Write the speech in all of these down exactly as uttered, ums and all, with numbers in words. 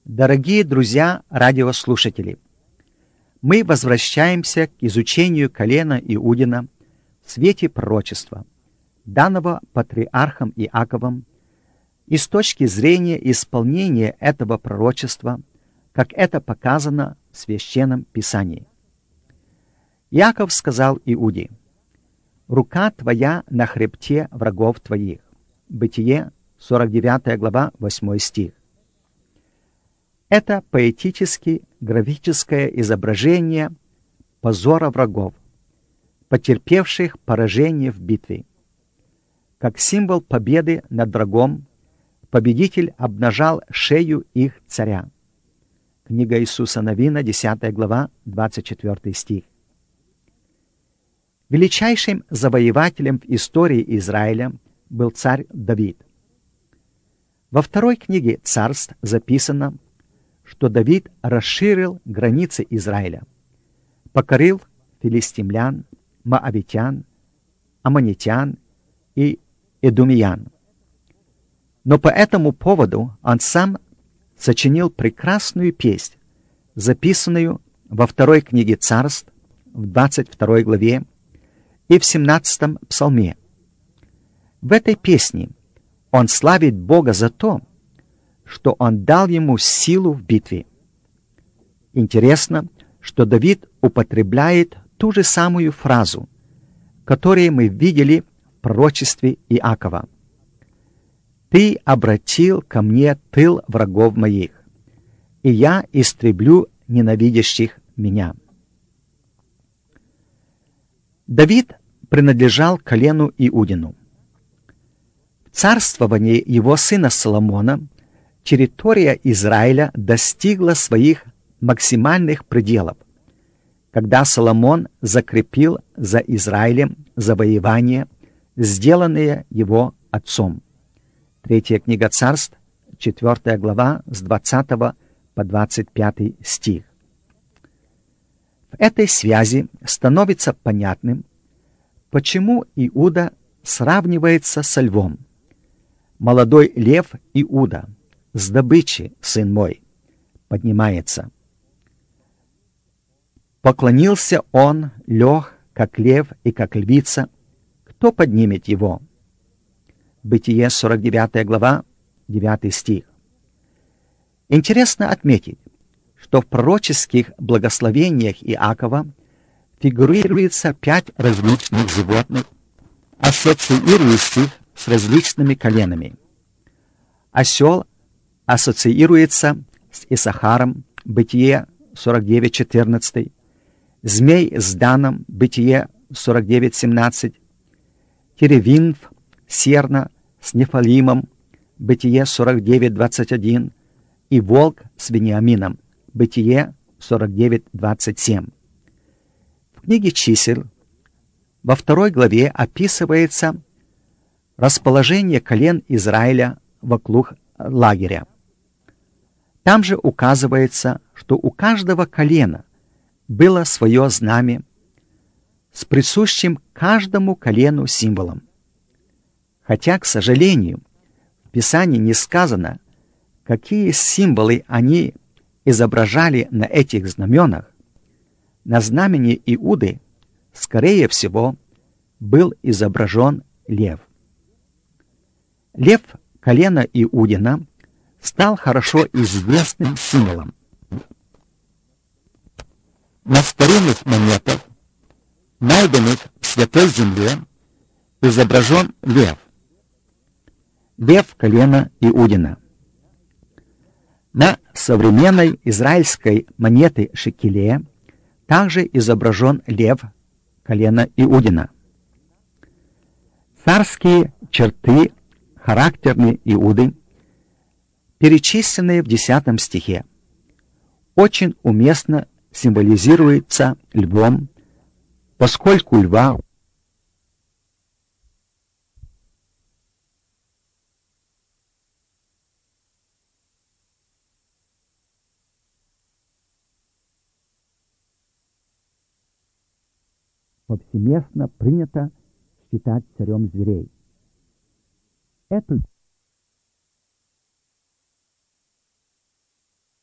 Дорогие друзья, радиослушатели, мы возвращаемся к изучению колена Иудина в свете пророчества, данного патриархом Иаковом, и с точки зрения исполнения этого пророчества, как это показано в Священном Писании. Иаков сказал Иуде: «Рука твоя на хребте врагов твоих». Бытие, сорок девятая глава, восьмой стих. Это поэтически графическое изображение позора врагов, потерпевших поражение в битве. Как символ победы над врагом, победитель обнажал шею их царя. Книга Иисуса Навина, десятая глава, двадцать четвёртый стих. Величайшим завоевателем в истории Израиля был царь Давид. Во второй книге Царств записано, что Давид расширил границы Израиля, покорил филистимлян, моавитян, аммонитян и эдомиян. Но по этому поводу он сам сочинил прекрасную песнь, записанную во второй книге Царств, в двадцать второй главе и в семнадцатом псалме. В этой песне он славит Бога за то, что он дал ему силу в битве. Интересно, что Давид употребляет ту же самую фразу, которую мы видели в пророчестве Иакова. «Ты обратил ко мне тыл врагов моих, и я истреблю ненавидящих меня». Давид принадлежал колену Иудину. В царствовании его сына Соломона территория Израиля достигла своих максимальных пределов, когда Соломон закрепил за Израилем завоевания, сделанные его отцом. Третья книга Царств, четвёртая глава, с двадцатого по двадцать пятый стих. В этой связи становится понятным, почему Иуда сравнивается со львом. Молодой лев Иуда, с добычи, сын мой, поднимается. Поклонился он, лег, как лев и как львица. Кто поднимет его? Бытие, сорок девятая глава, девятый стих. Интересно отметить, что в пророческих благословениях Иакова фигурируется пять различных животных, ассоциирующих с различными коленами. Осел ассоциируется с Исахаром, Бытие сорок девять четырнадцать, змей с Даном, Бытие сорок девять семнадцать, теревинф, серна с Нефалимом, Бытие сорок девять двадцать один, и волк с Вениамином, Бытие сорок девять двадцать семь. В книге чисел во второй главе описывается расположение колен Израиля вокруг лагеря. Там же указывается, что у каждого колена было свое знамя с присущим каждому колену символом. Хотя, к сожалению, в Писании не сказано, какие символы они изображали на этих знаменах, на знамени Иуды, скорее всего, был изображен лев. Лев колена Иудина стал хорошо известным символом. На старинных монетах, найденных в Святой Земле, изображен лев. Лев колена Иудина. На современной израильской монете шекеле также изображен лев колена Иудина. Царские черты характерные Иуды, перечисленные в десятом стихе, очень уместно символизируется львом, поскольку льва повсеместно принято считать царем зверей. Эту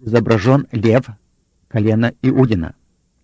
изображен лев, колено Иудина.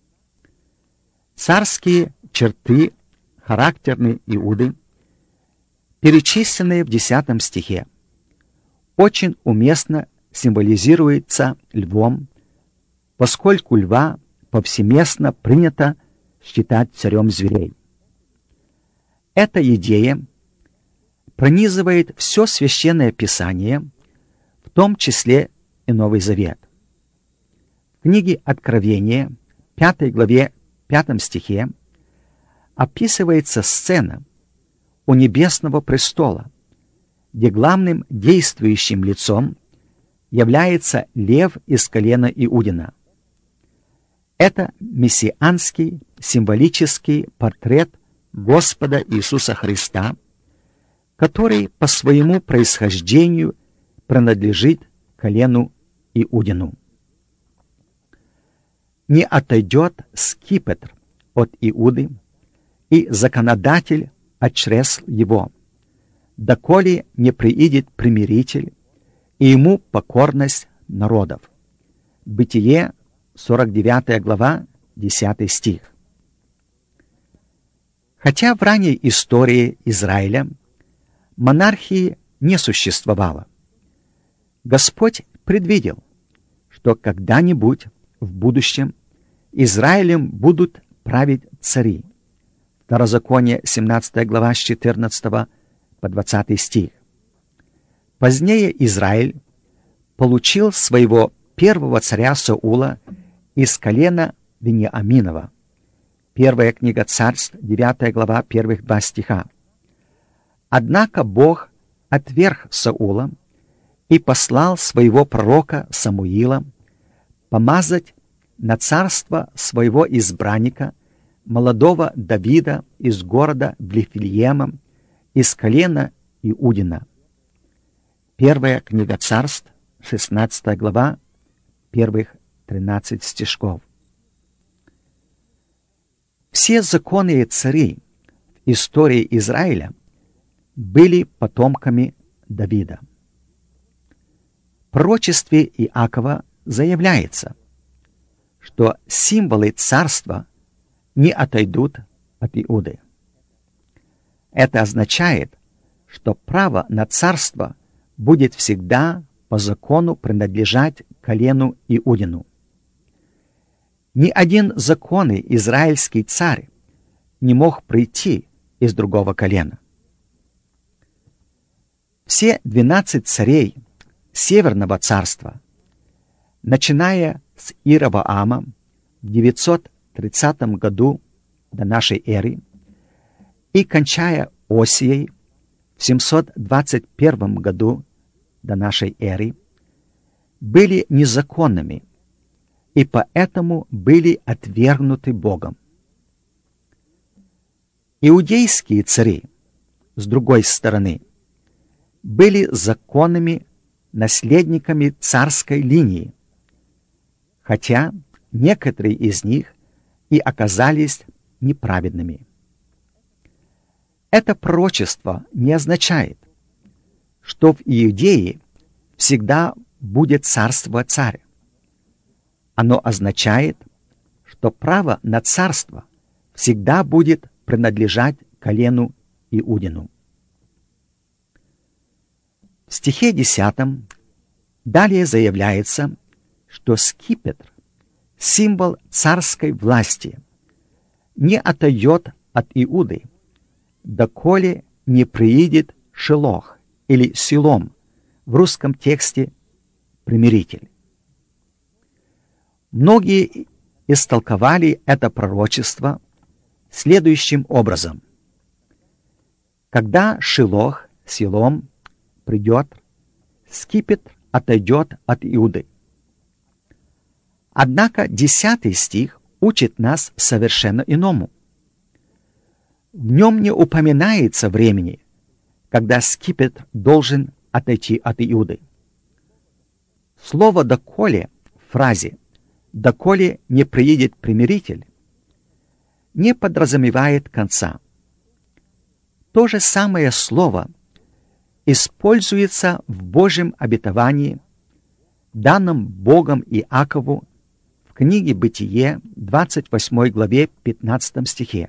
Царские черты, характерные Иуды, перечисленные в десятом стихе, очень уместно символизируется львом, поскольку льва повсеместно принято считать царем зверей. Эта идея пронизывает все Священное Писание, в том числе и Новый Завет. В книге Откровения, пятой главе, пятом стихе, описывается сцена у небесного престола, где главным действующим лицом является лев из колена Иудина. Это мессианский символический портрет Господа Иисуса Христа, который по своему происхождению принадлежит колену Иудину. Не отойдет скипетр от Иуды, и законодатель отчресл его, доколе не приидет примиритель, и ему покорность народов. Бытие, сорок девятая глава, десятый стих. Хотя в ранней истории Израиля монархии не существовало, Господь предвидел, что когда-нибудь в будущем Израилем будут править цари. Второзаконие, семнадцатая глава, с четырнадцатого по двадцатый стих. Позднее Израиль получил своего первого царя Саула из колена Вениаминова. Первая книга Царств, девятая глава, первых два стиха. Однако Бог отверг Саула и послал своего пророка Самуила помазать на царство своего избранника, молодого Давида из города Вифлеема, из колена Иудина. Первая книга Царств, шестнадцатая глава, первых тринадцать стишков. Все законные цари в истории Израиля были потомками Давида. В пророчестве Иакова заявляется, что символы царства не отойдут от Иуды. Это означает, что право на царство будет всегда по закону принадлежать колену Иудину. Ни один законный израильский царь не мог прийти из другого колена. Все двенадцать царей Северного царства, начиная с Иеровоама в девятьсот тридцатом году до нашей эры и кончая Осией в семьсот двадцать первом году до нашей эры, были незаконными и поэтому были отвергнуты Богом. Иудейские цари, с другой стороны, были законными наследниками царской линии, хотя некоторые из них и оказались неправедными. Это пророчество не означает, что в Иудее всегда будет царство-царь. Оно означает, что право на царство всегда будет принадлежать колену Иудину. В стихе десятом далее заявляется, что скипетр, символ царской власти, не отойдет от Иуды, доколе не приидет Шилох или Силом, в русском тексте примиритель. Многие истолковали это пророчество следующим образом. Когда Шилох, Силом, придет, скипетр отойдет от Иуды. Однако десятый стих учит нас совершенно иному. В нем не упоминается времени, когда скипетр должен отойти от Иуды. Слово «доколе» в фразе «доколе не приедет примиритель» не подразумевает конца. То же самое слово используется в Божьем обетовании, данном Богом Иакову в книге Бытие, двадцать восьмой главе, пятнадцатом стихе.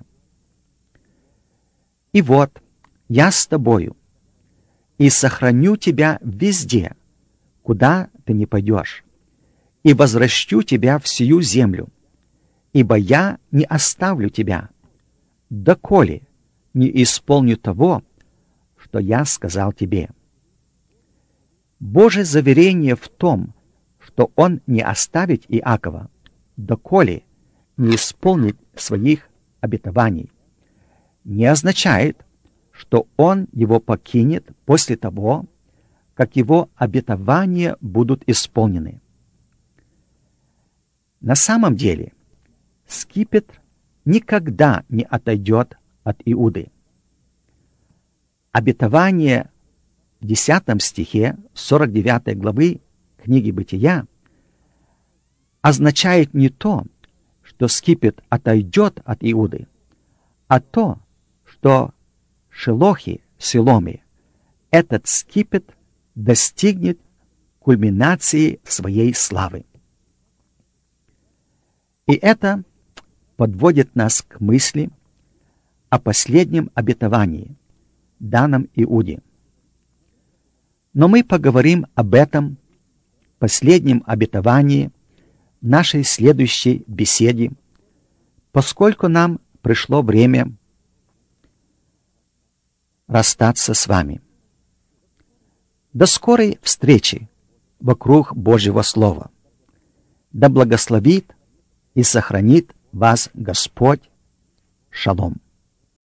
«И вот, я с тобою, и сохраню тебя везде, куда ты не пойдешь, и возвращу тебя в сию землю, ибо я не оставлю тебя, доколе не исполню того, что я сказал тебе». Божье заверение в том, что Он не оставит Иакова, доколе не исполнит своих обетований, не означает, что Он его покинет после того, как его обетования будут исполнены. На самом деле, скипетр никогда не отойдет от Иуды. Обетование в десятом стихе сорок девятой главы книги Бытия означает не то, что скипетр отойдет от Иуды, а то, что в Шилохе, Силоме, этот скипетр достигнет кульминации своей славы. И это подводит нас к мысли о последнем обетовании, данном Иуде. Но мы поговорим об этом последнем обетовании в нашей следующей беседе, поскольку нам пришло время расстаться с вами. До скорой встречи вокруг Божьего Слова. Да благословит и сохранит вас Господь. Шалом.